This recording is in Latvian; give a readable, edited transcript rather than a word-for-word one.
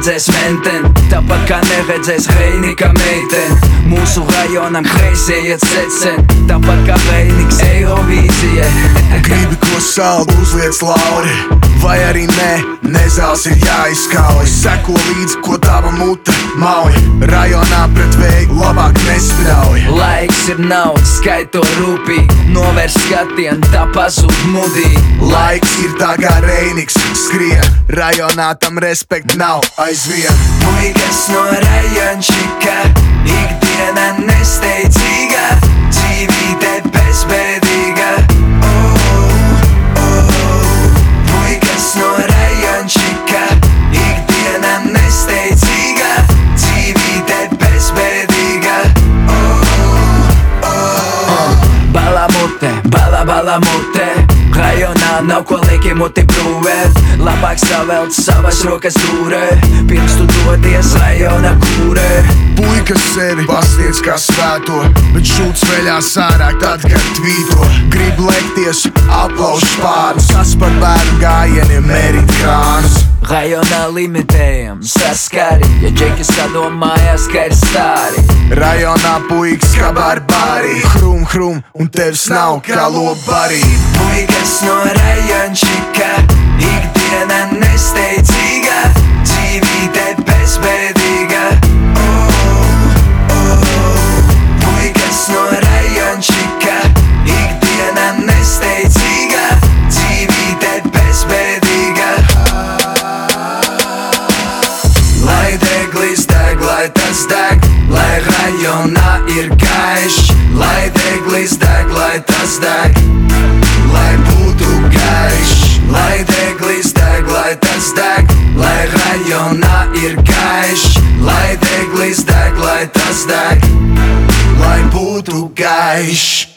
neredzēs menteni, tāpat kā neredzēs Heinika meiteni. Mūsu rajonam kreisie iet secen, tāpat kā Heiniks Eirovīzijai. Gribi ko saldu, uzliec lauri, vai arī nē, nezāls ir jāizkauj. Seko līdzi, ko tava mute mauj, rajonā pret vēju labāk nespļauj. Laiks ir naudas, skaito rūpīgi, novērs skatienu, tā pazūd mudīgi. Laiks ir tā kā Reiniks skrien, rajonā tam respekt nav aizvien. Puikas no rajončika, ikdiena nesteidzīga, dzīvīte bezbēdīga. Puikas no rajončika, ikdiena nesteidzīga, dzīvīte bezbēdīga. Bala mute, rajonā nav ko lieki muti brūvēt. Labāk savelt savas rokas dūrē, pirms tu dodies rajona kūrē. Puikas sevi pasniedz kā svēto, bet šūts veļās ārāk tad, kad tvīto. Grib lekties, aplauž spārnus, kas par bērnu gājieniem mērīt krānus. Rajonā limitējam saskari, ja džekis sadomājās, ka ir stāri. Rajonā puikas kā barbāri, hrum hrum un tevs nav kā lobarī. Puikas no rajončika, ikdiena nesteidzīga, dzīvīte bezbēdīga. Puikas no rajončika, ikdiena nesteidzīga, dzīvīte bezbēdīga. Lai deglis deg, lai tas deg, lai rajonā ir gaišs. Lai deglis deg, lai tas deg, lai būtu gaišs. Lai deglis deg, lai tas deg, lai rajonā ir gaišs. Lai deglis deg, lai tas deg, lai būtu gaišs.